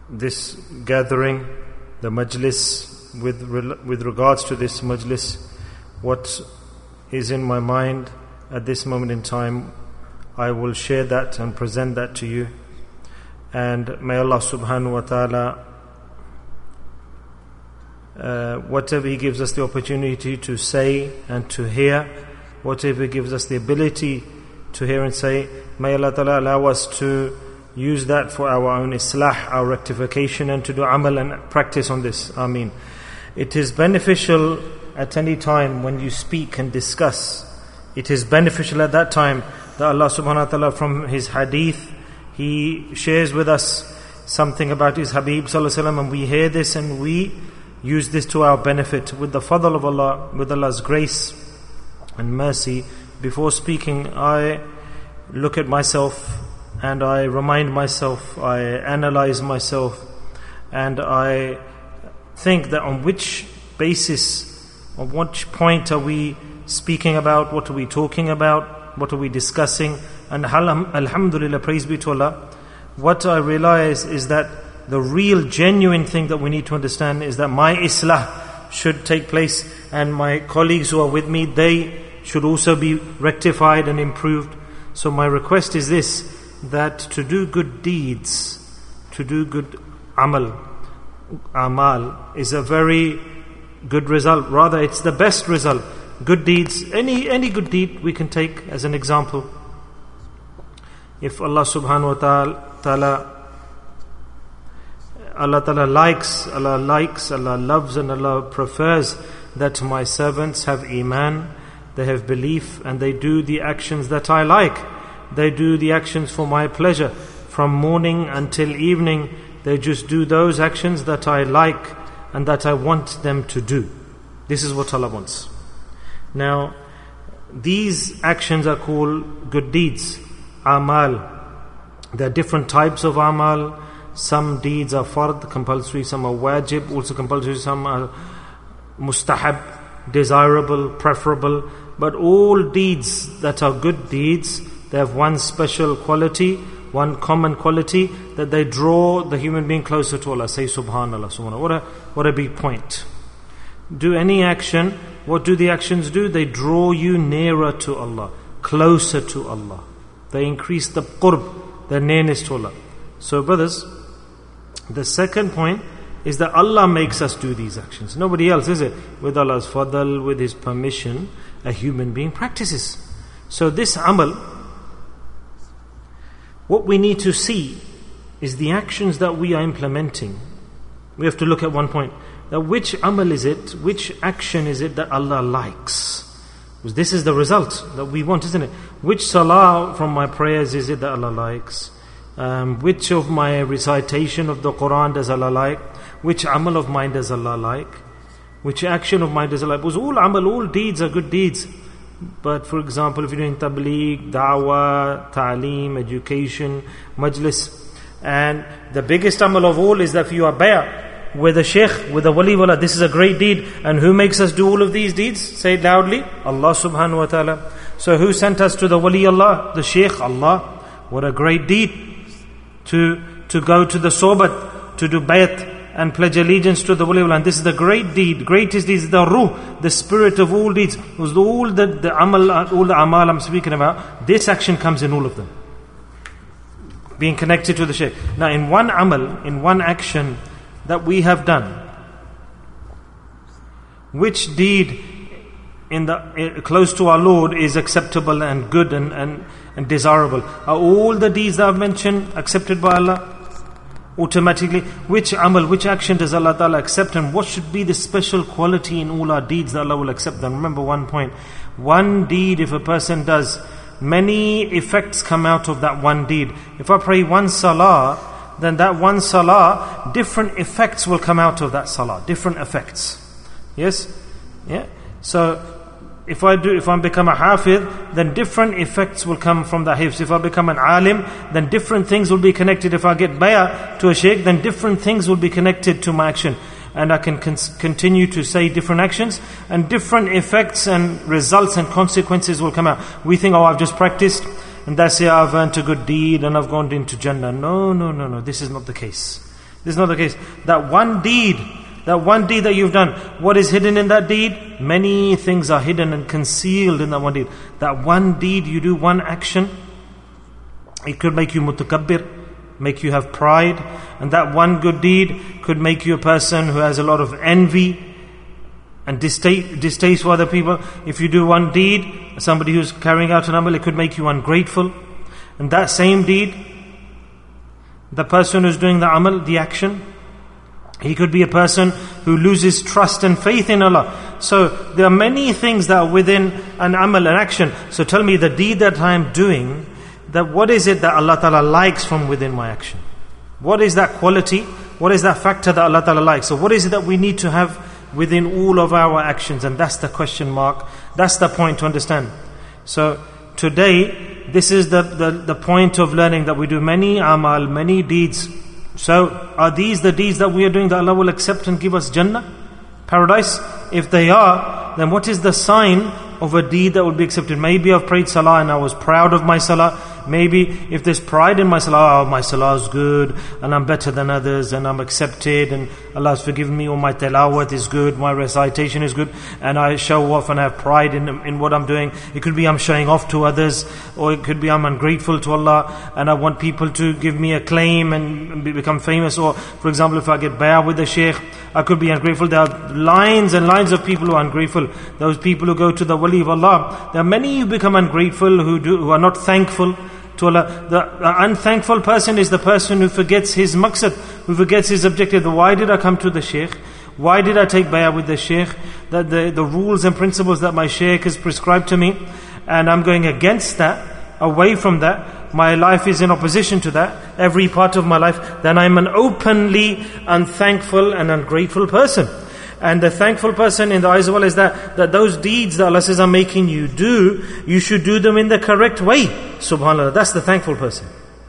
this gathering, the majlis, with regards to this majlis, what is in my mind at this moment in time, I will share that and present that to you. And may Allah subhanahu wa ta'ala, whatever He gives us the opportunity to say and to hear, whatever He gives us the ability to hear and say, may Allah ta'ala allow us to use that for our own islah, our rectification, and to do amal and practice on this. Ameen. It is beneficial at any time when you speak and discuss. It is beneficial at that time that Allah subhanahu wa ta'ala, from His hadith, He shares with us something about His Habib sallallahu alaihi wasallam, and we hear this and we use this to our benefit with the fadl of Allah, with Allah's grace and mercy. Before speaking, I look at myself and I remind myself, I analyze myself, and I think that on which basis, on which point are we speaking about, what are we talking about, what are we discussing. And alhamdulillah, praise be to Allah, what I realize is that the real genuine thing that we need to understand is that my islah should take place, and my colleagues who are with me, they should also be rectified and improved. So my request is this, that to do good deeds, to do good amal is a very good result. Rather, it's the best result. Good deeds, any good deed we can take as an example. If Allah subhanahu wa ta'ala, Allah ta'ala likes, Allah loves, and Allah prefers that my servants have iman, they have belief, and they do the actions that I like. They do the actions for my pleasure. From morning until evening, they just do those actions that I like and that I want them to do. This is what Allah wants. Now, these actions are called good deeds, amal. There are different types of amal. Some deeds are fard, compulsory, some are wajib, also compulsory, some are mustahab, desirable, preferable. But all deeds that are good deeds, they have one special quality, one common quality, that they draw the human being closer to Allah. Say subhanallah, subhanallah. What a big point. Do any action, what do the actions do? They draw you nearer to Allah, closer to Allah. They increase the qurb, the nearness to Allah. So brothers, the second point is that Allah makes us do these actions. Nobody else, is it? With Allah's fadl, with His permission, a human being practices. So this amal, what we need to see is the actions that we are implementing. We have to look at one point. Now, which amal is it, which action is it that Allah likes? Because this is the result that we want, isn't it? Which salah from my prayers is it that Allah likes? Which of my recitation of the Quran does Allah like? Which amal of mine does Allah like? Which action of mine does Allah like? Because all amal, all deeds are good deeds. But for example, if you're doing tabligh, da'wah, ta'aleem, education, majlis, and the biggest amal of all is that if you are bay'ah with a sheikh, with a wali wala, this is a great deed. And who makes us do all of these deeds? Say it loudly. Allah subhanahu wa ta'ala. So who sent us to the wali Allah? The sheikh, Allah. What a great deed. To go to the sohbat, to do bay'at and pledge allegiance to the wali Allah. And this is the great deed, greatest deed is the ruh, the spirit of all deeds. Because all the amal I'm speaking about, this action comes in all of them. Being connected to the shaykh. Now in one amal, in one action that we have done, which deed close to our Lord is acceptable and good and desirable? Are all the deeds that I've mentioned accepted by Allah? Automatically, which amal, which action does Allah Ta'ala accept, and what should be the special quality in all our deeds that Allah will accept them? Remember one point, one deed if a person does, many effects come out of that one deed. If I pray one salah, then that one salah, different effects will come out of that salah, different effects. Yes? Yeah? So, if I become a hafidh, then different effects will come from the hifz. If I become an alim, then different things will be connected. If I get bay'ah to a shaykh, then different things will be connected to my action. And I can continue to say different actions, and different effects and results and consequences will come out. We think, oh, I've just practiced, and that's it, I've earned a good deed, and I've gone into Jannah. No. This is not the case. This is not the case. That one deed that you've done, what is hidden in that deed? Many things are hidden and concealed in that one deed. That one deed you do, one action, it could make you mutakabbir, make you have pride. And that one good deed could make you a person who has a lot of envy and distaste for other people. If you do one deed, somebody who's carrying out an amal, it could make you ungrateful. And that same deed, the person who's doing the amal, the action, he could be a person who loses trust and faith in Allah. So there are many things that are within an amal, an action. So tell me, the deed that I am doing, that what is it that Allah Ta'ala likes from within my action? What is that quality? What is that factor that Allah Ta'ala likes? So what is it that we need to have within all of our actions? And that's the question mark. That's the point to understand. So today, this is the point of learning, that we do many amal, many deeds. So are these the deeds that we are doing that Allah will accept and give us Jannah, paradise? If they are, then what is the sign of a deed that will be accepted? Maybe I've prayed salah and I was proud of my salah. Maybe if there's pride in my salah, my salah is good and I'm better than others and I'm accepted and Allah has forgiven me, or my tilawat is good, my recitation is good, and I show off and I have pride in what I'm doing. It could be I'm showing off to others, or it could be I'm ungrateful to Allah and I want people to give me acclaim and become famous. Or for example, if I get bay'ah with the shaykh, I could be ungrateful. There are lines and lines of people who are ungrateful. Those people who go to the wali of Allah, there are many who become ungrateful, who are not thankful to Allah. The unthankful person is the person who forgets his maqsad, who forgets his objective. Why did I come to the shaykh? Why did I take bay'ah with the shaykh? That the rules and principles that my shaykh has prescribed to me, and I'm going against that, away from that, my life is in opposition to that, every part of my life, then I'm an openly unthankful and ungrateful person. And the thankful person in the eyes of Allah is that those deeds that Allah says I'm making you do, you should do them in the correct way. Subhanallah, that's the thankful person.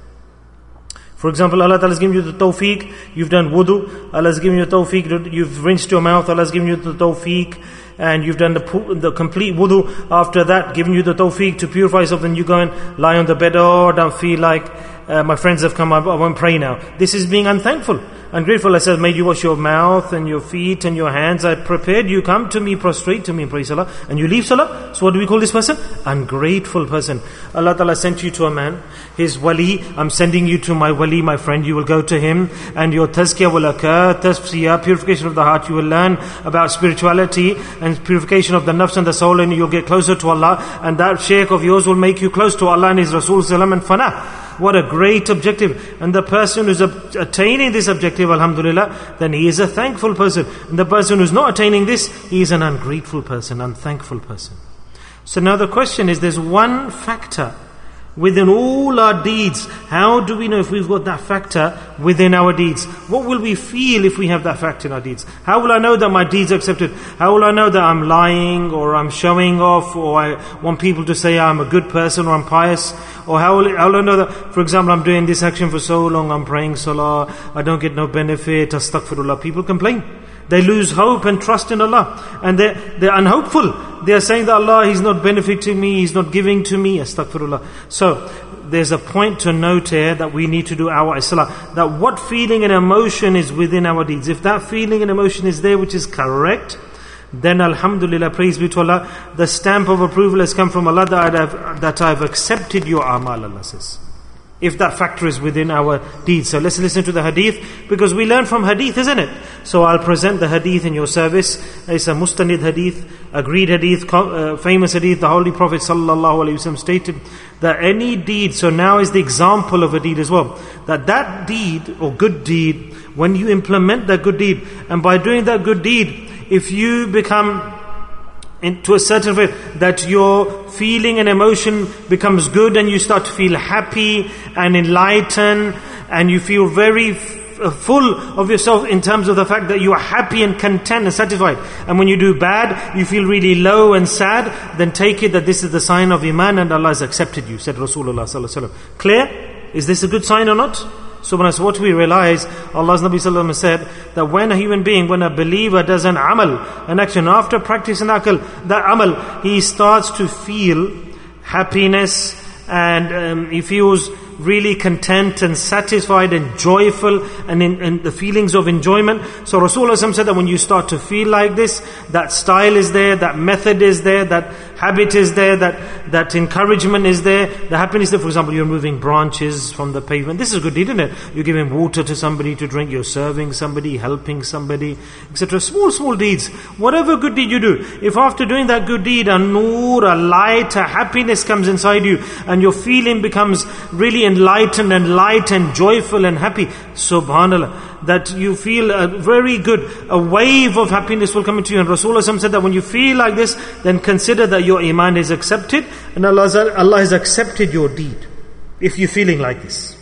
For example, Allah Ta'ala has given you the tawfiq, you've done wudu, Allah has given you the tawfiq, you've rinsed your mouth, Allah has given you the tawfiq, and you've done the complete wudu. After that, given you the tawfiq to purify yourself, then you go and lie on the bed, oh, don't feel like my friends have come, I won't pray now. This is being unthankful. Ungrateful. I said, made you wash your mouth and your feet and your hands. I prepared you, come to me, prostrate to me and pray salah, and you leave salah. So what do we call this person? Ungrateful person. Allah Ta'ala sent you to a man, his wali. I'm sending you to my wali, my friend. You will go to him and your tazkiyah will occur. Tazkiyah, purification of the heart. You will learn about spirituality and purification of the nafs and the soul, and you'll get closer to Allah. And that shaykh of yours will make you close to Allah and His Rasul Sallam and Fana. What a great objective. And the person who's attaining this objective, alhamdulillah, then he is a thankful person. And the person who's not attaining this, he is an ungrateful person, unthankful person. So now the question is, there's one factor within all our deeds. How do we know if we've got that factor within our deeds? What will we feel if we have that factor in our deeds? How will I know that my deeds are accepted? How will I know that I'm lying, or I'm showing off, or I want people to say I'm a good person, or I'm pious? Or how will I know that, for example, I'm doing this action for so long, I'm praying salah, I don't get no benefit, astaghfirullah. People complain. They lose hope and trust in Allah. And they're unhopeful. They are saying that Allah, He's not benefiting me, He's not giving to me, astaghfirullah. So, there's a point to note here that we need to do our islah. That what feeling and emotion is within our deeds. If that feeling and emotion is there, which is correct, then alhamdulillah, praise be to Allah, the stamp of approval has come from Allah that I've accepted your amal, Allah says. If that factor is within our deeds. So let's listen to the hadith, because we learn from hadith, isn't it? So I'll present the hadith in your service. It's a mustanid hadith, agreed hadith, famous hadith. The Holy Prophet sallallahu alaihi wasallam stated that any deed, so now is the example of a deed as well, that deed or good deed, when you implement that good deed, and by doing that good deed, if you become to a certain way that your feeling and emotion becomes good, and you start to feel happy and enlightened, and you feel very full of yourself in terms of the fact that you are happy and content and satisfied. And when you do bad, you feel really low and sad, then take it that this is the sign of Iman and Allah has accepted you, said Rasulullah sallallahu alaihi wasallam. Clear? Is this a good sign or not? So what we realize, Allah's Nabi sallallahu alaihi wasallam said that when a human being, when a believer does an amal, an action, after practicing that amal, he starts to feel happiness, and he feels really content and satisfied and joyful and in the feelings of enjoyment. So Rasulullah said that when you start to feel like this, that style is there, that method is there, that habit is there, that encouragement is there, the happiness is there. For example, you're moving branches from the pavement. This is a good deed, isn't it? You're giving water to somebody to drink, you're serving somebody, helping somebody, etc. Small deeds. Whatever good deed you do, if after doing that good deed, a noor, a light, a happiness comes inside you, and your feeling becomes really enlightened and light and joyful and happy, subhanallah, that you feel a very good, a wave of happiness will come into you. And Rasulullah said that when you feel like this, then consider that your iman is accepted, and Allah has accepted your deed, if you're feeling like this.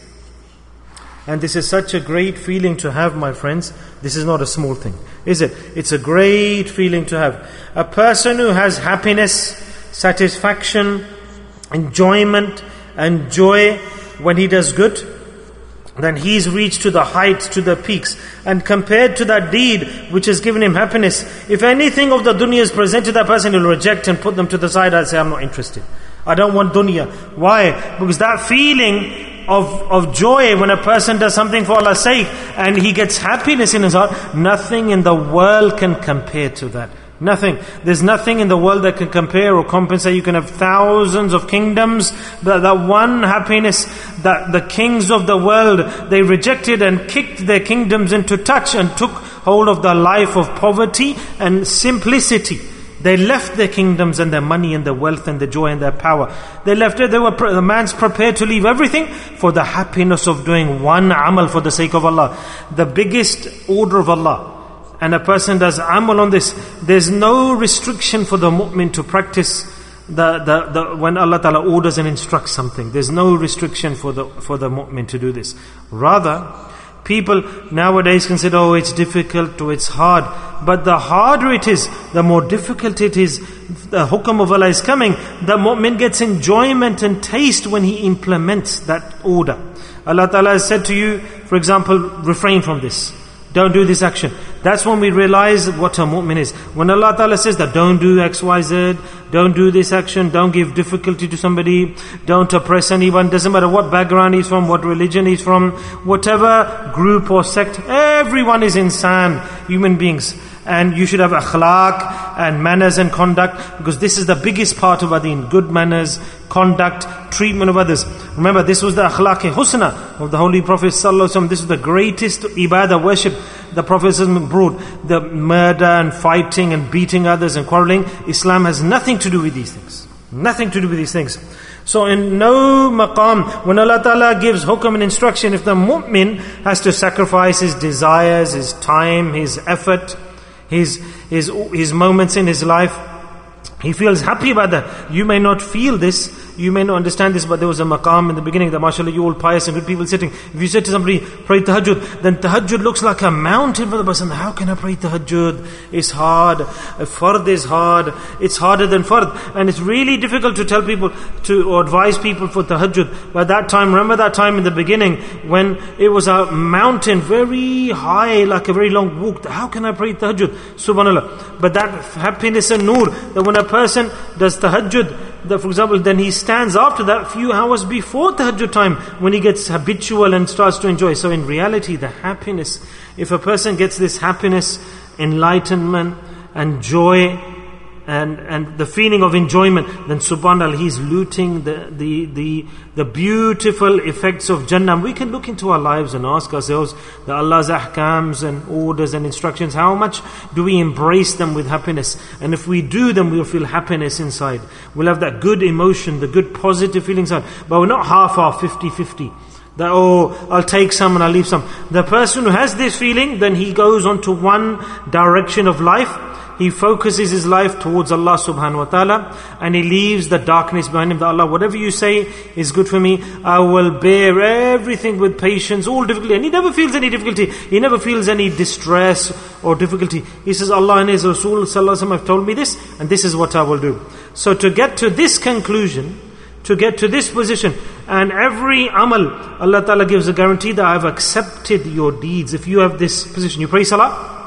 And this is such a great feeling to have, my friends. This is not a small thing, is it? It's a great feeling to have. A person who has happiness, satisfaction, enjoyment and joy when he does good, then he's reached to the heights, to the peaks. And compared to that deed which has given him happiness, if anything of the dunya is presented to that person, he'll reject and put them to the side and say, I'm not interested. I don't want dunya. Why? Because that feeling of joy when a person does something for Allah's sake and he gets happiness in his heart, nothing in the world can compare to that. Nothing. There's nothing in the world that can compare or compensate. You can have thousands of kingdoms, but that one happiness that the kings of the world, they rejected and kicked their kingdoms into touch and took hold of the life of poverty and simplicity. They left their kingdoms and their money and their wealth and their joy and their power. They left it. The man's prepared to leave everything for the happiness of doing one amal for the sake of Allah. The biggest order of Allah. And a person does amal on this. There's no restriction for the mu'min to practice when Allah Ta'ala orders and instructs something. There's no restriction for the mu'min to do this. Rather, people nowadays consider, oh, it's difficult or it's hard. But the harder it is, the more difficult it is, the hukam of Allah is coming, the mu'min gets enjoyment and taste when he implements that order. Allah Ta'ala has said to you, for example, refrain from this. Don't do this action. That's when we realize what a mu'min is. When Allah Ta'ala says that don't do X, Y, Z, don't do this action, don't give difficulty to somebody, don't oppress anyone, doesn't matter what background he's from, what religion he's from, whatever group or sect, everyone is insan, human beings. And you should have akhlaq and manners and conduct, because this is the biggest part of Adin. Good manners, conduct, treatment of others. Remember, this was the akhlaq husna of the Holy Prophet ﷺ. This is the greatest ibadah, worship the Prophet ﷺ brought. The murder and fighting and beating others and quarreling, Islam has nothing to do with these things. Nothing to do with these things. So in no maqam, when Allah Ta'ala gives hukam and instruction, if the mu'min has to sacrifice his desires, his time, his effort, his moments in his life, he feels happy about that. You may not feel this, you may not understand this, but there was a maqam in the beginning that mashallah, you all pious and good people sitting. If you said to somebody, pray tahajjud, then tahajjud looks like a mountain for the person. How can I pray tahajjud? It's hard. Fard is hard. It's harder than fard. And it's really difficult to tell people or advise people for tahajjud. But that time, remember that time in the beginning when it was a mountain very high, like a very long walk. How can I pray tahajjud? Subhanallah. But that happiness and noor, that when a person does tahajjud, that for example, then he stands after that few hours before tahajjud time when he gets habitual and starts to enjoy. So in reality, the happiness, if a person gets this happiness, enlightenment and joy and the feeling of enjoyment, then subhanAllah, he's looting the beautiful effects of Jannah. We can look into our lives and ask ourselves that Allah's ahkams and orders and instructions, how much do we embrace them with happiness? And if we do, then we'll feel happiness inside. We'll have that good emotion, the good positive feelings inside. But we're not half-half, 50-50. That, oh, I'll take some and I'll leave some. The person who has this feeling, then he goes on to one direction of life. He focuses his life towards Allah subhanahu wa ta'ala, and he leaves the darkness behind him. That Allah, whatever you say is good for me, I will bear everything with patience, all difficulty. And he never feels any difficulty. He never feels any distress or difficulty. He says, Allah and His Rasul sallallahu alaihi wasallam have told me this, and this is what I will do. So to get to this conclusion, to get to this position, and every amal, Allah Ta'ala gives a guarantee that I have accepted your deeds. If you have this position, you pray salah,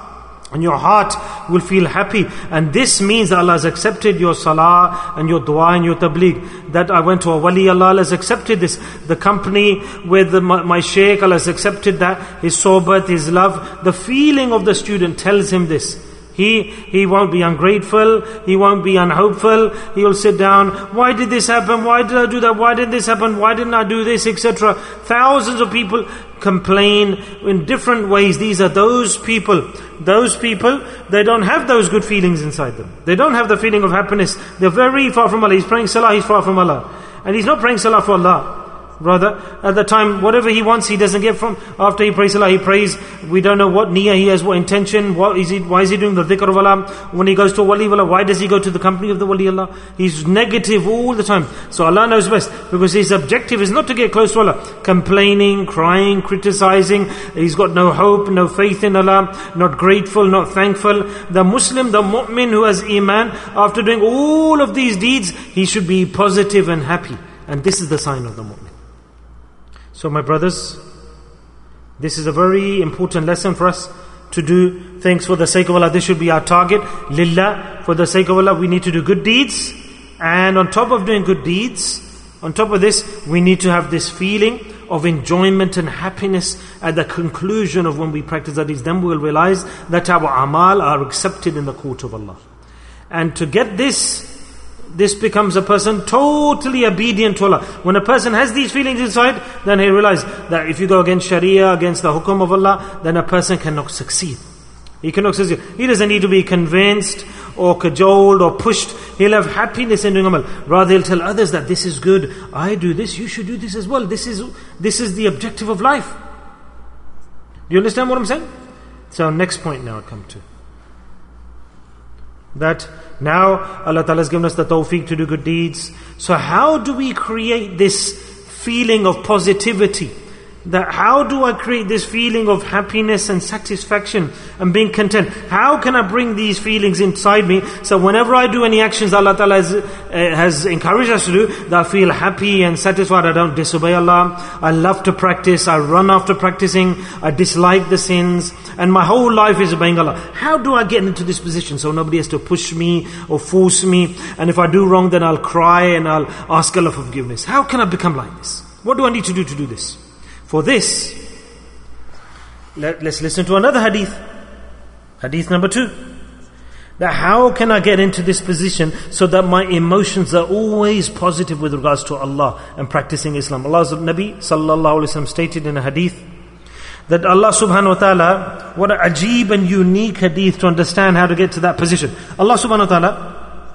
And your heart will feel happy. And this means that Allah has accepted your salah and your dua and your tabligh. That I went to a wali, Allah has accepted this. The company with my shaykh, Allah has accepted that. His sohbat, his love. The feeling of the student tells him this. He won't be ungrateful, he won't be unhopeful, he will sit down, why did this happen, why did I do that, why did this happen, why didn't I do this, etc. Thousands of people complain in different ways. These are those people, they don't have those good feelings inside them. They don't have the feeling of happiness. They're very far from Allah. He's praying salah, he's far from Allah. And he's not praying salah for Allah. Rather, at the time, whatever he wants, he doesn't get from. After he prays salah, he prays. We don't know what niyyah he has, what intention. Why is he doing the dhikr of Allah? When he goes to wali of Allah, why does he go to the company of the wali of Allah? He's negative all the time. So Allah knows best, because his objective is not to get close to Allah. Complaining, crying, criticizing. He's got no hope, no faith in Allah, not grateful, not thankful. The Muslim, the mu'min who has iman, after doing all of these deeds, he should be positive and happy. And this is the sign of the mu'min. So my brothers, this is a very important lesson for us to do things for the sake of Allah. This should be our target. Lillah, for the sake of Allah, we need to do good deeds. And on top of doing good deeds, on top of this, we need to have this feeling of enjoyment and happiness at the conclusion of when we practice that deeds. Then we will realize that our amal are accepted in the court of Allah. And to get this becomes a person totally obedient to Allah. When a person has these feelings inside, then he realizes that if you go against Sharia, against the hukum of Allah, then a person cannot succeed. He cannot succeed. He doesn't need to be convinced or cajoled or pushed. He'll have happiness in doing amal. Rather, he'll tell others that this is good. I do this, you should do this as well. This is the objective of life. Do you understand what I'm saying? So next point now I come to. That now Allah Ta'ala has given us the tawfiq to do good deeds. So how do we create this feeling of positivity? That how do I create this feeling of happiness and satisfaction and being content? How can I bring these feelings inside me? So whenever I do any actions Allah Ta'ala has encouraged us to do, that I feel happy and satisfied. I don't disobey Allah. I love to practice. I run after practicing. I dislike the sins. And my whole life is obeying Allah. How do I get into this position so nobody has to push me or force me? And if I do wrong, then I'll cry and I'll ask Allah for forgiveness. How can I become like this? What do I need to do this? For this, let's listen to another hadith. Hadith number 2. That how can I get into this position so that my emotions are always positive with regards to Allah and practicing Islam. Allah's Nabi sallallahu alaihi wasallam stated in a hadith that Allah subhanahu wa ta'ala, what an ajeeb and unique hadith to understand how to get to that position. Allah subhanahu wa ta'ala,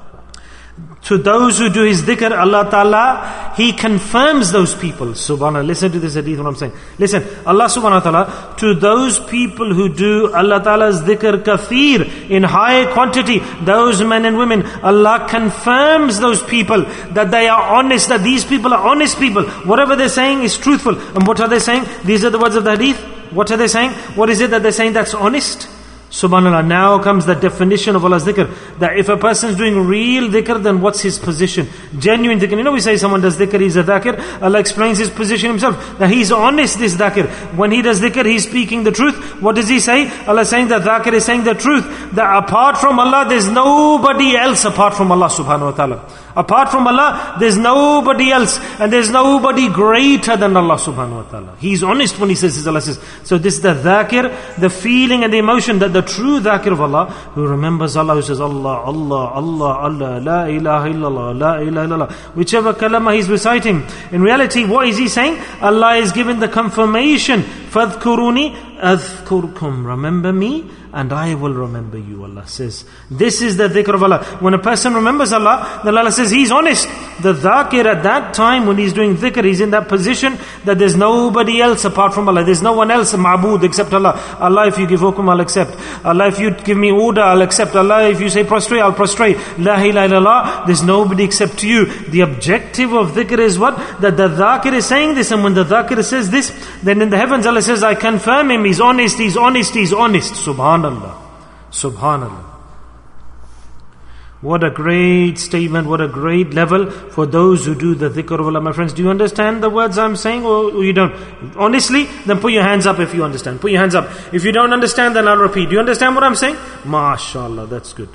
to those who do His dhikr, Allah Ta'ala, He confirms those people. Subhanallah, listen to this hadith, what I'm saying. Listen, Allah Subhanahu Wa Ta'ala, to those people who do Allah Ta'ala's dhikr kathir, in high quantity, those men and women, Allah confirms those people, that they are honest, that these people are honest people. Whatever they're saying is truthful. And what are they saying? These are the words of the hadith. What are they saying? What is it that they're saying that's honest? Subhanallah, now comes the definition of Allah's dhikr. That if a person is doing real dhikr, then what's his position? Genuine dhikr. You know, we say someone does dhikr, he's a dhakir. Allah explains his position himself. That he's honest, this dhakir. When he does dhikr, he's speaking the truth. What does he say? Allah is saying that dhakir is saying the truth. That apart from Allah, there's nobody else apart from Allah subhanahu wa ta'ala. Apart from Allah, there's nobody else. And there's nobody greater than Allah subhanahu wa ta'ala. He's honest when he says this, Allah says. So this is the dhakir, the feeling and the emotion, that the true dhakir of Allah, who remembers Allah, who says Allah, Allah, Allah, Allah, La ilaha illallah, La ilaha illallah. Whichever kalama he's reciting. In reality, what is he saying? Allah is giving the confirmation. فَاذْكُرُونِي أَذْكُرْكُمْ. Remember me, and I will remember you, Allah says. This is the dhikr of Allah. When a person remembers Allah, then Allah says he's honest. The dhakir at that time when he's doing dhikr, he's in that position that there's nobody else apart from Allah. There's no one else ma'bood except Allah. Allah, if you give hukum, I'll accept. Allah, if you give me order, I'll accept. Allah, if you say prostrate, I'll prostrate. La ilaha illallah, there's nobody except you. The objective of dhikr is what? That the dhakir is saying this, and when the dhakir says this, then in the heavens Allah says, I confirm him, he's honest, he's honest, he's honest. Subhanallah. Subhanallah. What a great statement, what a great level for those who do the dhikr of Allah. My friends, do you understand the words I'm saying or you don't? Honestly, then put your hands up if you understand. Put your hands up. If you don't understand, then I'll repeat. Do you understand what I'm saying? MashaAllah, that's good.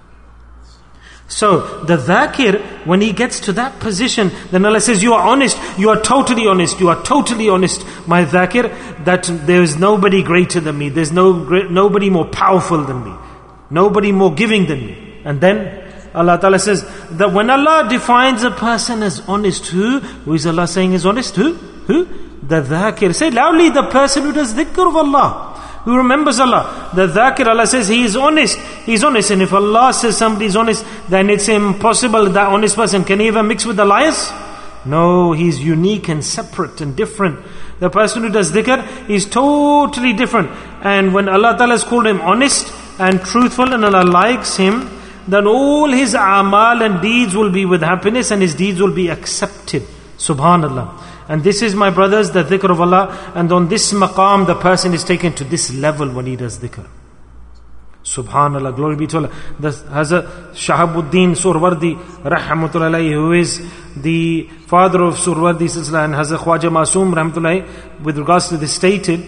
So, the dhakir, when he gets to that position, then Allah says, you are honest, you are totally honest, you are totally honest, my dhakir, that there is nobody greater than me, there's nobody more powerful than me, nobody more giving than me. And then Allah Ta'ala says that when Allah defines a person as honest, who is Allah saying is honest? Who? The dhakir. Say loudly, the person who does dhikr of Allah, who remembers Allah. The dhakir, Allah says he is honest. He's honest. And if Allah says somebody is honest, then it's impossible that honest person can even mix with the liars. No, he's unique and separate and different. The person who does dhikr is totally different. And when Allah Ta'ala has called him honest and truthful and Allah likes him, then all his amal and deeds will be with happiness and his deeds will be accepted. Subhanallah. And this is, my brothers, the dhikr of Allah. And on this maqam, the person is taken to this level when he does dhikr. Subhanallah, glory be to Allah. The Hazrat Shahabuddin Surwardi, rahmatullahi, who is the father of Surwardi Silsila, and Hazrat Khwaja Masoom, rahmatullahi, with regards to this stated,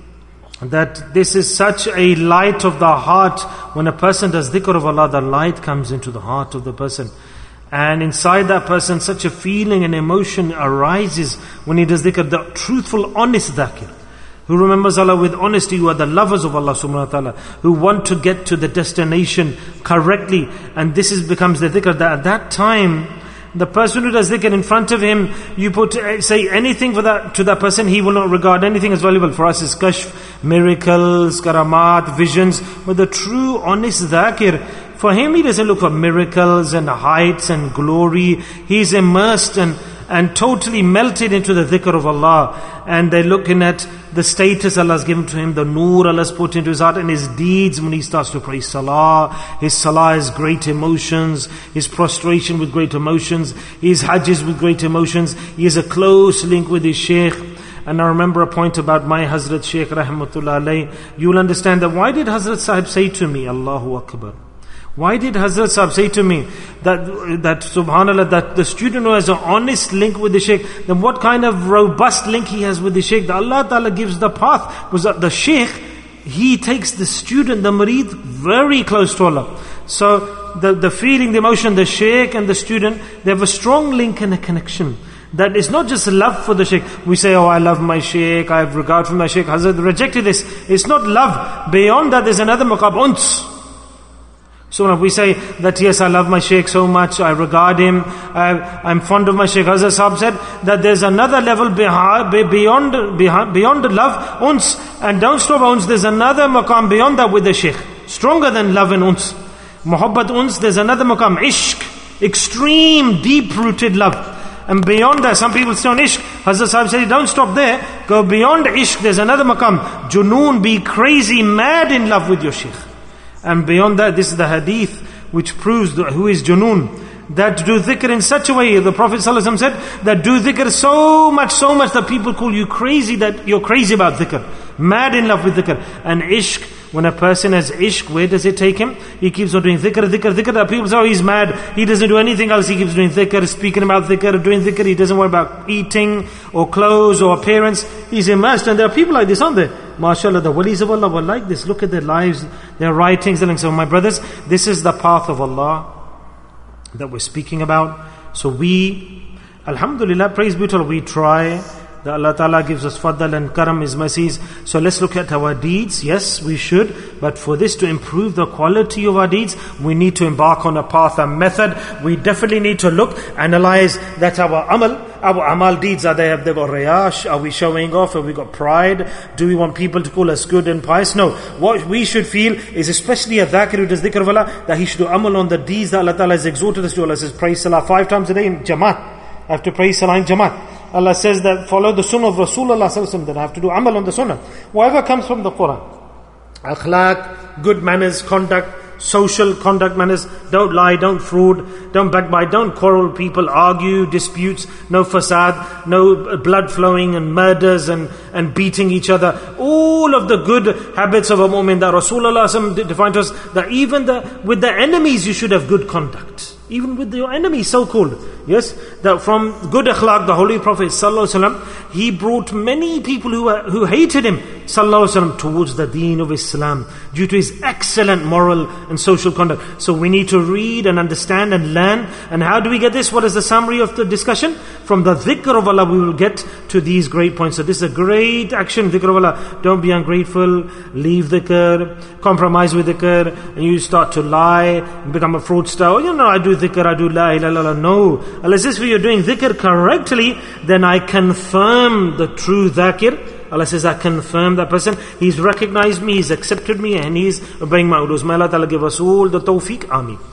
that this is such a light of the heart. When a person does dhikr of Allah, the light comes into the heart of the person. And inside that person, such a feeling and emotion arises when he does dhikr. The truthful, honest dhakir, who remembers Allah with honesty, who are the lovers of Allah subhanahu wa ta'ala, who want to get to the destination correctly. And this becomes the dhikr, that at that time, the person who does dhikr, in front of him, you say anything to that person, he will not regard anything as valuable. For us is kashf, miracles, karamat, visions. But the true, honest dhakir, for him, he doesn't look for miracles and heights and glory. He's immersed and totally melted into the dhikr of Allah. And they're looking at the status Allah has given to him, the nur Allah has put into his heart, and his deeds when he starts to pray salah. His salah is great emotions, his prostration with great emotions, his hajjis with great emotions. He has a close link with his shaykh. And I remember a point about my Hazrat Shaykh rahmatullah alayh. You'll understand that why did Hazrat Sahib say to me, Allahu Akbar? Why did Hazrat Sahib say to me that subhanallah, that the student who has an honest link with the Shaykh, then what kind of robust link he has with the Shaykh? That Allah Ta'ala gives the path. Was that the Shaykh, he takes the student, the murid, very close to Allah. So the feeling, the emotion, the Shaykh and the student, they have a strong link and a connection. That is not just love for the Shaykh. We say, oh, I love my Shaykh, I have regard for my Shaykh. Hazrat rejected this. It's not love. Beyond that, there's another maqam, uns. So when we say that, yes, I love my Shaykh so much, I regard him, I'm fond of my Shaykh. Hazrat Sahib said that there's another level beyond love, uns. And don't stop uns, there's another maqam beyond that with the Shaykh. Stronger than love and uns. Muhabbat uns, there's another maqam, ishq. Extreme, deep-rooted love. And beyond that, some people say on ishq. Hazrat Sahib said, don't stop there. Go beyond ishq, there's another maqam. Junoon, be crazy, mad in love with your Shaykh. And beyond that, this is the hadith which proves who is junoon. That do dhikr in such a way, the Prophet ﷺ said, that do dhikr so much that people call you crazy, that you're crazy about dhikr. Mad in love with dhikr. And ishq, when a person has ishq, where does it take him? He keeps on doing dhikr. The people say, oh, he's mad. He doesn't do anything else. He keeps doing dhikr, speaking about dhikr, doing dhikr. He doesn't worry about eating or clothes or appearance. He's immersed. And there are people like this, aren't there? MashaAllah, the walis of Allah were like this. Look at their lives, their writings. So my brothers, this is the path of Allah that we're speaking about. So we, alhamdulillah, praise be to Allah, we try. That Allah Ta'ala gives us fadl and karam, His mercies. So let's look at our deeds. Yes, we should. But for this to improve the quality of our deeds, we need to embark on a path, a method. We definitely need to look, analyze that our amal deeds, are they riyash? Are we showing off? Have we got pride? Do we want people to call us good and pious? No. What we should feel is, especially a dhakir who does dhikr of Allah, that he should do amal on the deeds that Allah Ta'ala has exhorted us to. Allah says, pray salah 5 times a day in Jamaat. I have to pray salah in Jamaat. Allah says that follow the sunnah of Rasulullah sallallahu alaihi wasallam, then I have to do amal on the sunnah. Whatever comes from the Quran, akhlaq, good manners, conduct, social conduct manners. Don't lie, don't fraud, don't backbite, don't quarrel with people, argue, disputes, no fasad, no blood flowing and murders and beating each other. All of the good habits of a mu'min that Rasulullah defined to us, that even with the enemies you should have good conduct. Even with your enemies, so-called. Yes, that from good akhlaq, the Holy Prophet ﷺ, he brought many people who hated him ﷺ towards the deen of Islam due to his excellent moral and social conduct. So we need to read and understand and learn. And how do we get this? What is the summary of the discussion? From the dhikr of Allah we will get to these great points. So this is a great action, dhikr of Allah. Don't be ungrateful, leave dhikr, compromise with dhikr, and you start to lie, become a fraudster. Oh, I do dhikr, I do la ilaha illallah. No. Unless if you're doing dhikr correctly, then I confirm the true dhakir. Allah says, I confirm that person. He's recognized me, he's accepted me, and he's obeying my orders. May Allah Ta'ala give us all the tawfiq. Ameen.